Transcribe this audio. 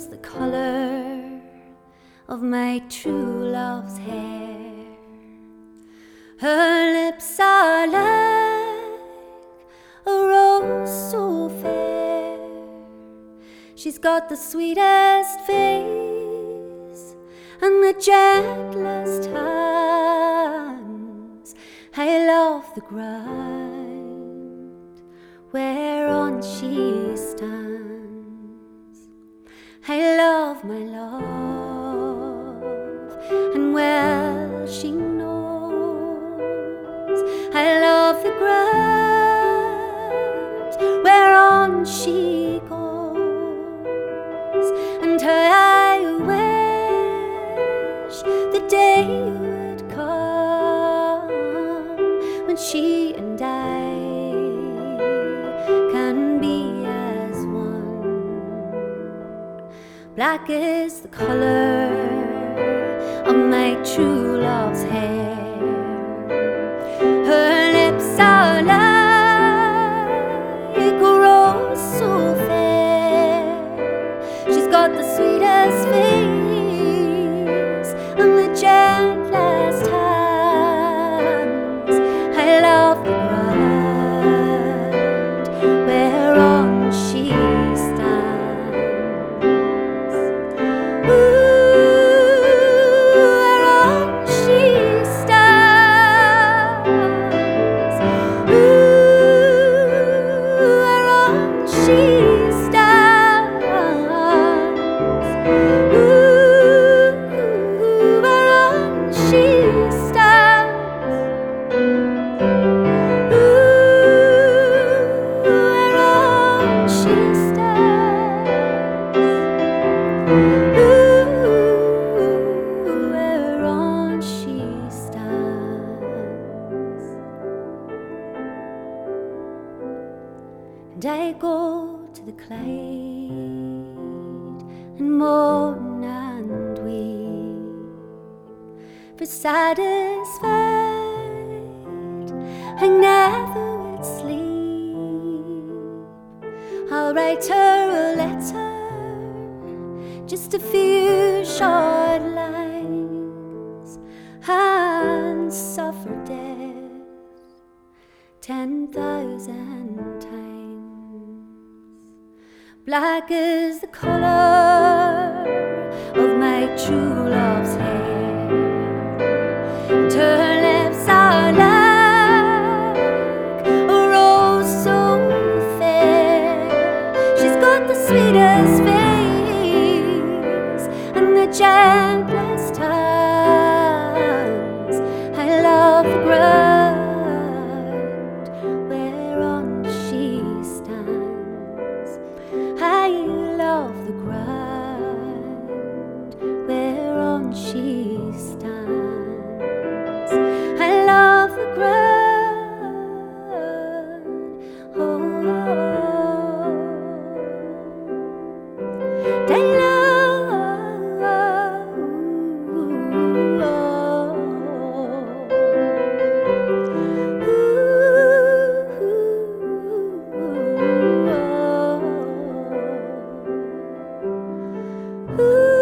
is the color of my true love's hair. Her lips are like a rose so fair. She's got the sweetest face and the gentlest hands. I love the ground whereon she stands. I love my love, and well she knows. I love the ground whereon she goes, and I wish the day would come when she and I can be as one. Black is the color of my true love's hair. Her lips are like a rose so fair. She's got the sweetest face and the gentlest hands. I love the ground whereon she stands. Whereon she stands. Whereon she stands. Whereon she stands. Whereon she stands. Whereon she stands. And I go to the Clyde and moan and weep, for satisfied I never will sleep. I'll write her a letter, just a few short lines, and suffer death 10,000 times. Black is the color of my true love's hair, and her lips are like a rose so fair. She's got the sweetest face and the gentlest hands. I love the ground whereon she stands. I love the ground whereon she stands. I love the ground. Oh, I love. Ooh.